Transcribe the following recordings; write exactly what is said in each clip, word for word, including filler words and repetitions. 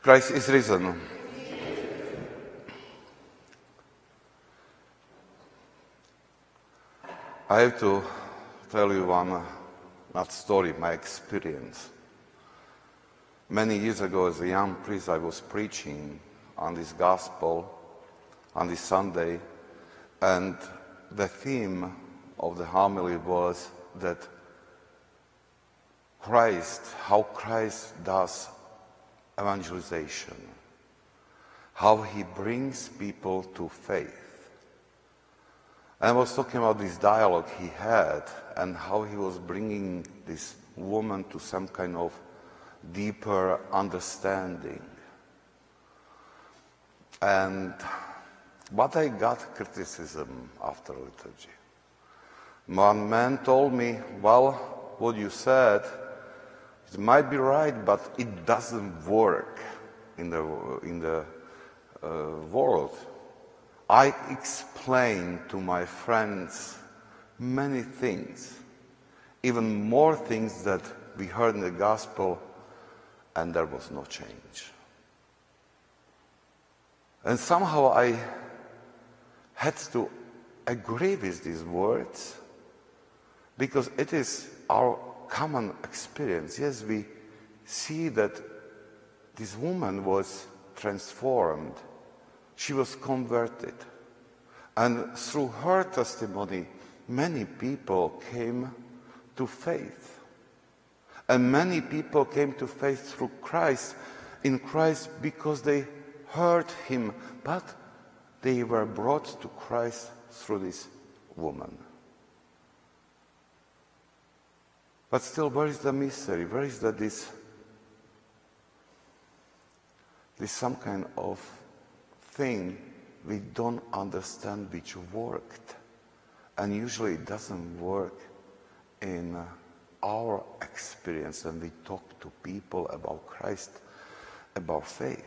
Christ is risen. I have to tell you one, uh, not story, my experience. Many years ago, as a young priest, I was preaching on this gospel on this Sunday, and the theme of the homily was that Christ, how Christ does evangelization, how he brings people to faith. And I was talking about this dialogue he had and how he was bringing this woman to some kind of deeper understanding. And but I got criticism after liturgy. One man told me, well, what you said, it might be right, but it doesn't work in the, in the uh, world. I explained to my friends many things, even more things that we heard in the gospel, and there was no change. And somehow I had to agree with these words, because it is our common experience. Yes, we see that this woman was transformed. She was converted. And through her testimony, many people came to faith. And many people came to faith through Christ, in Christ, because they heard him, but they were brought to Christ through this woman. But still, where is the mystery? Where is that this, this some kind of thing we don't understand which worked? And usually it doesn't work in our experience when we talk to people about Christ, about faith.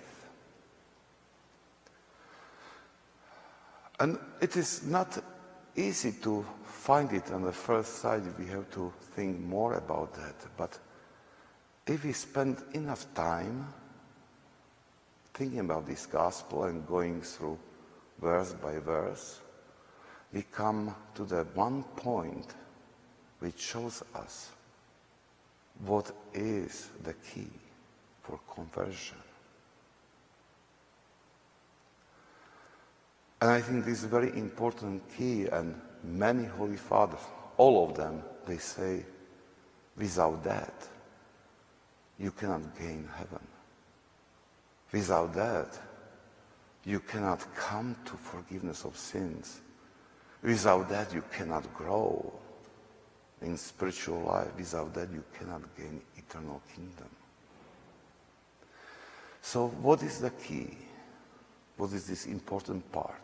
And it is not easy to find it on the first sight. We have to think more about that. But if we spend enough time thinking about this gospel and going through verse by verse, we come to the one point which shows us what is the key for conversion. And I think this is a very important key, and many Holy Fathers, all of them, they say, without that, you cannot gain heaven. Without that, you cannot come to forgiveness of sins. Without that, you cannot grow in spiritual life. Without that, you cannot gain eternal kingdom. So what is the key? What is this important part?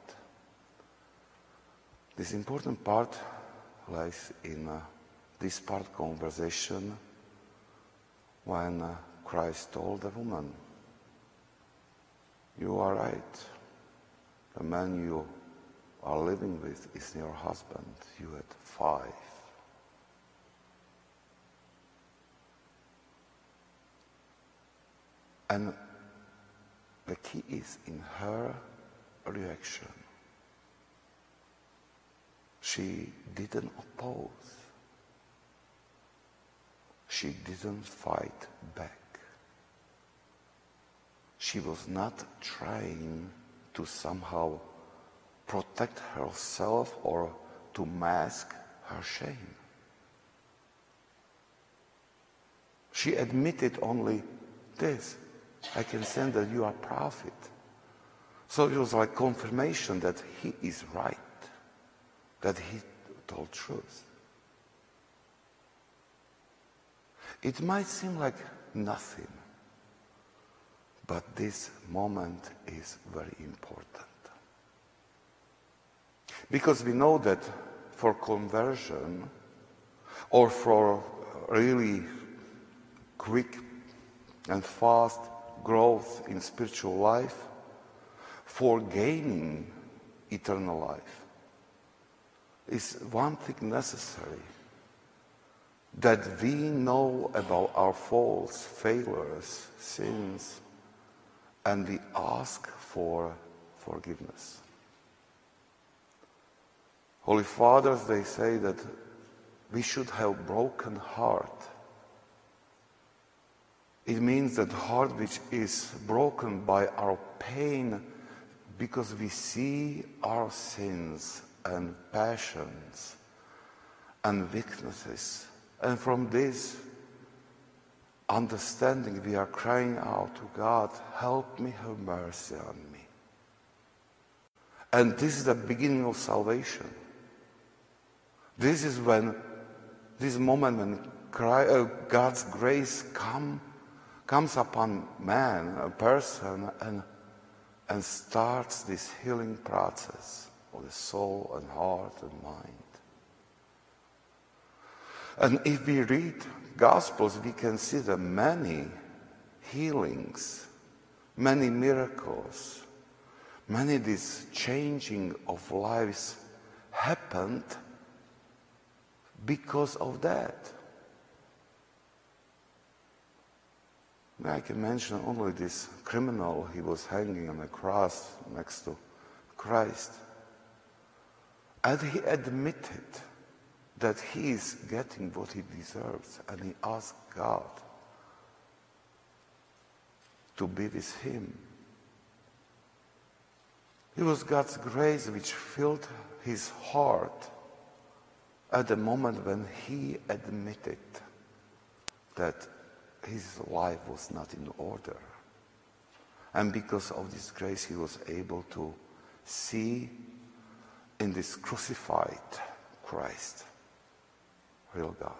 This important part lies in uh, this part conversation when uh, Christ told the woman, you are right. The man you are living with is your husband. You had five. And the key is in her reaction. She didn't oppose. She didn't fight back. She was not trying to somehow protect herself or to mask her shame. She admitted only this. I can sense that you are a prophet. So it was like confirmation that he is right, that he told truth. It might seem like nothing, but this moment is very important. Because we know that for conversion, or for really quick and fast growth in spiritual life, for gaining eternal life, is one thing necessary, that we know about our faults, failures, sins, and we ask for forgiveness. Holy Fathers, they say that we should have broken heart. It means that heart which is broken by our pain because we see our sins and passions and weaknesses. And from this understanding we are crying out to God, help me, have mercy on me. And this is the beginning of salvation. This is when, this moment when cry, uh, God's grace come, comes upon man, a person, and, and starts this healing process of the soul and heart and mind. And if we read Gospels, we can see that many healings, many miracles, many this changing of lives happened because of that. I can mention only this criminal, he was hanging on a cross next to Christ. And he admitted that he is getting what he deserves, and he asked God to be with him. It was God's grace which filled his heart at the moment when he admitted that his life was not in order. And because of this grace, he was able to see in this crucified Christ, real God.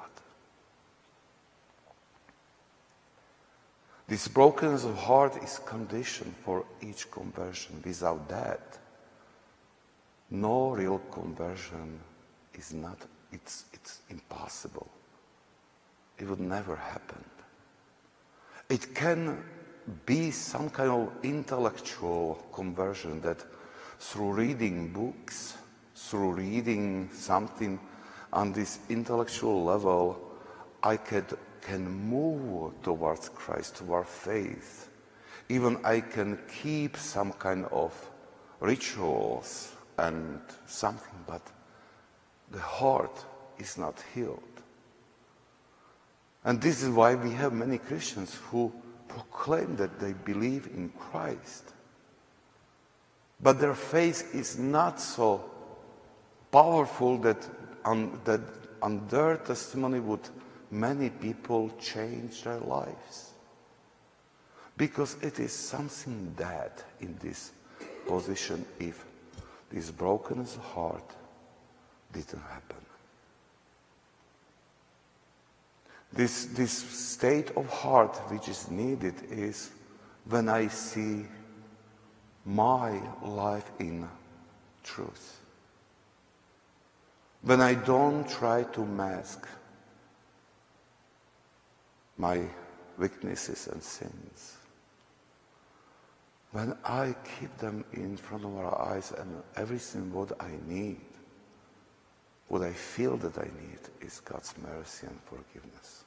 This brokenness of heart is condition for each conversion. Without that, no real conversion is not, it's, it's impossible. It would never happen. It can be some kind of intellectual conversion that through reading books, through reading something on this intellectual level, I could, can move towards Christ, toward faith. Even I can keep some kind of rituals and something, but the heart is not healed. And this is why we have many Christians who proclaim that they believe in Christ. But their faith is not so powerful that, um, that on their testimony would many people change their lives. Because it is something dead in this position if this brokenness of heart didn't happen. This, this state of heart which is needed is when I see my life in truth. When I don't try to mask my weaknesses and sins. When I keep them in front of our eyes and everything what I need, what I feel that I need is God's mercy and forgiveness.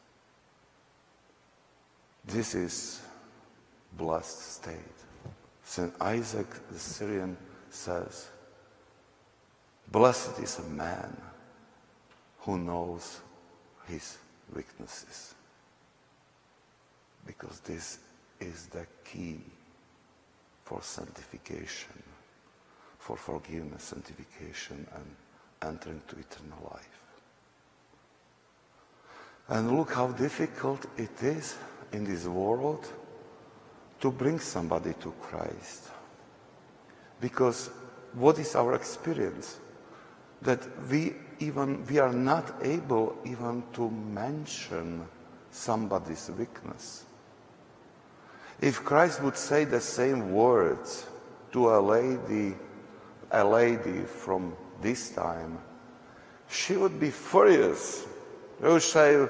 This is blessed state. Saint Isaac the Syrian says, blessed is a man who knows his weaknesses. Because this is the key for sanctification, for forgiveness, sanctification, and entering to eternal life. And look how difficult it is in this world to bring somebody to Christ. Because what is our experience? That we even, we are not able even to mention somebody's weakness. If Christ would say the same words to a lady, a lady from this time, she would be furious. She would say,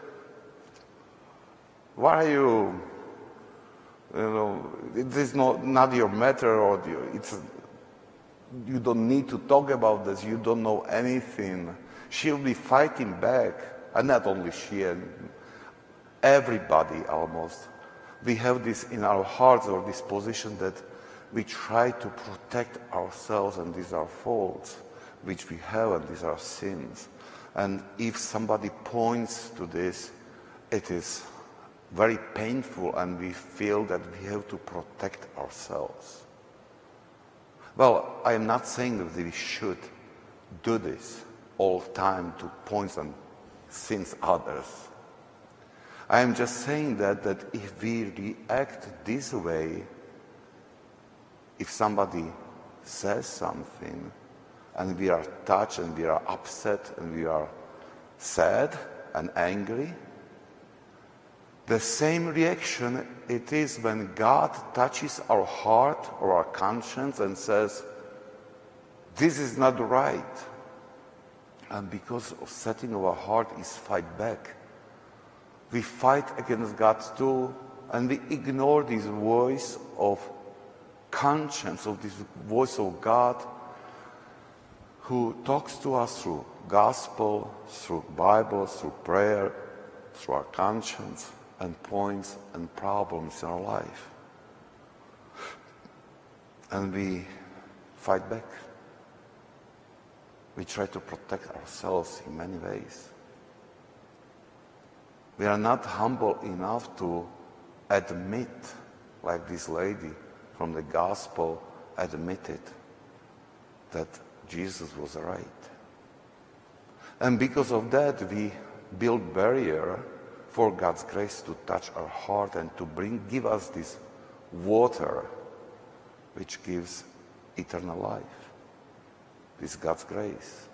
why are you, you know, it is not, not your matter, or it's, you don't need to talk about this, you don't know anything. She'll be fighting back, and not only she, and everybody almost we have this in our hearts, or this position that we try to protect ourselves, and these are faults which we have, and these are sins. And if somebody points to this, it is very painful, and we feel that we have to protect ourselves. Well, I am not saying that we should do this all the time to point and sins others. I am just saying that, that if we react this way, if somebody says something and we are touched and we are upset and we are sad and angry, the same reaction it is when God touches our heart or our conscience and says, this is not right. And because of setting of our heart is fight back. We fight against God too, and we ignore this voice of conscience, of this voice of God who talks to us through gospel, through Bible, through prayer, through our conscience, and points and problems in our life. And we fight back. We try to protect ourselves in many ways. We are not humble enough to admit, like this lady from the gospel admitted, that Jesus was right. And because of that, we build barrier for God's grace to touch our heart and to bring, give us this water which gives eternal life. This God's grace.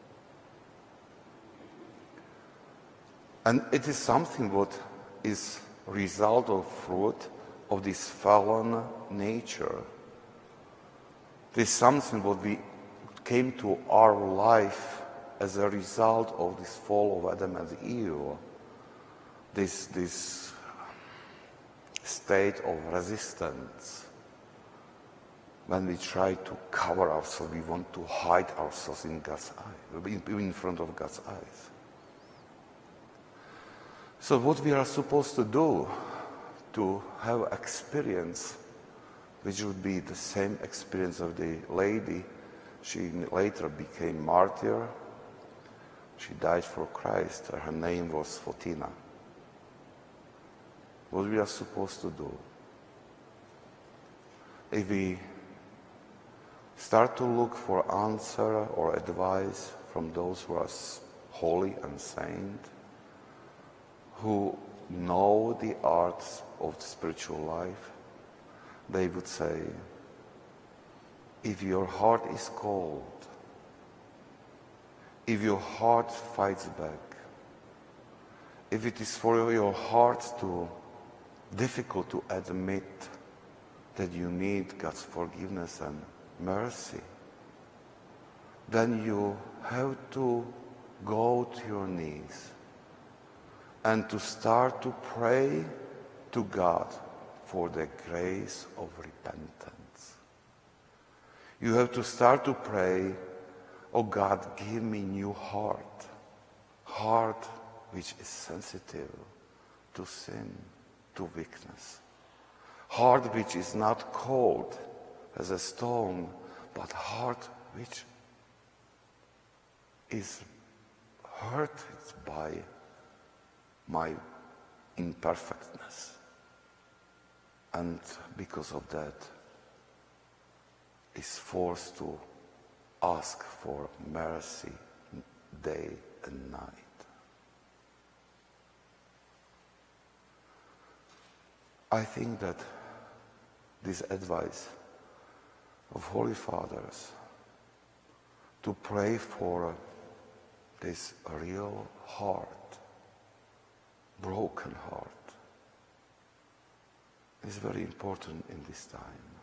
And it is something what is result of fruit of this fallen nature. It is something what we came to our life as a result of this fall of Adam and Eve. This, this state of resistance. When we try to cover ourselves, we want to hide ourselves in God's eye, in front of God's eyes. So what we are supposed to do to have experience, which would be the same experience of the lady, she later became martyr. She died for Christ. Her name was Fotina. What we are supposed to do, if we start to look for answer or advice from those who are holy and saint, who know the arts of the spiritual life, they would say, if your heart is cold, if your heart fights back, if it is for your heart to difficult to admit that you need God's forgiveness and mercy, then you have to go to your knees and to start to pray to God for the grace of repentance. You have to start to pray, oh God, give me new heart, heart which is sensitive to sin, to weakness, heart which is not cold as a stone, but heart which is hurt by my imperfectness. And because of that, is forced to ask for mercy day and night. I think that this advice of Holy Fathers to pray for this real heart, broken heart, is very important in this time.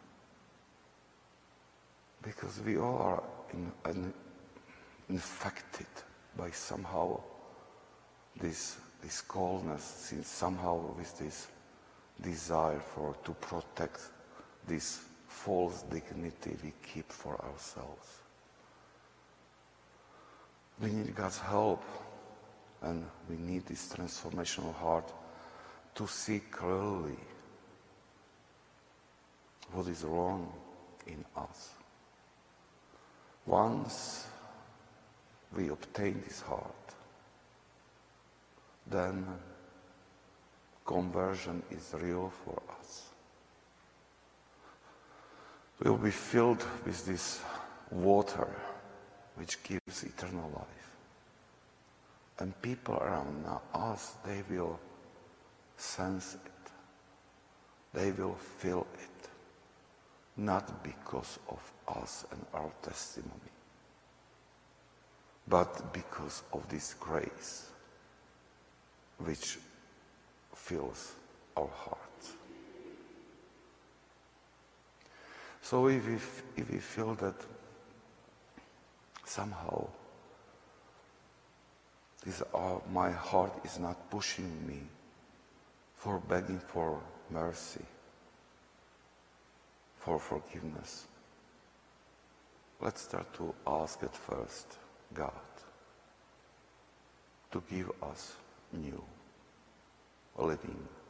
Because we all are in, in, infected by somehow this, this coldness, somehow with this desire for to protect this false dignity we keep for ourselves. We need God's help, and we need this transformational heart to see clearly what is wrong in us. Once we obtain this heart, then conversion is real for us. We will be filled with this water which gives eternal life. And people around us, they will sense it. They will feel it. Not because of us and our testimony, but because of this grace which fills our hearts. So if we, if we feel that somehow this, uh, my heart is not pushing me for begging for mercy, for forgiveness, let's start to ask at first God to give us new living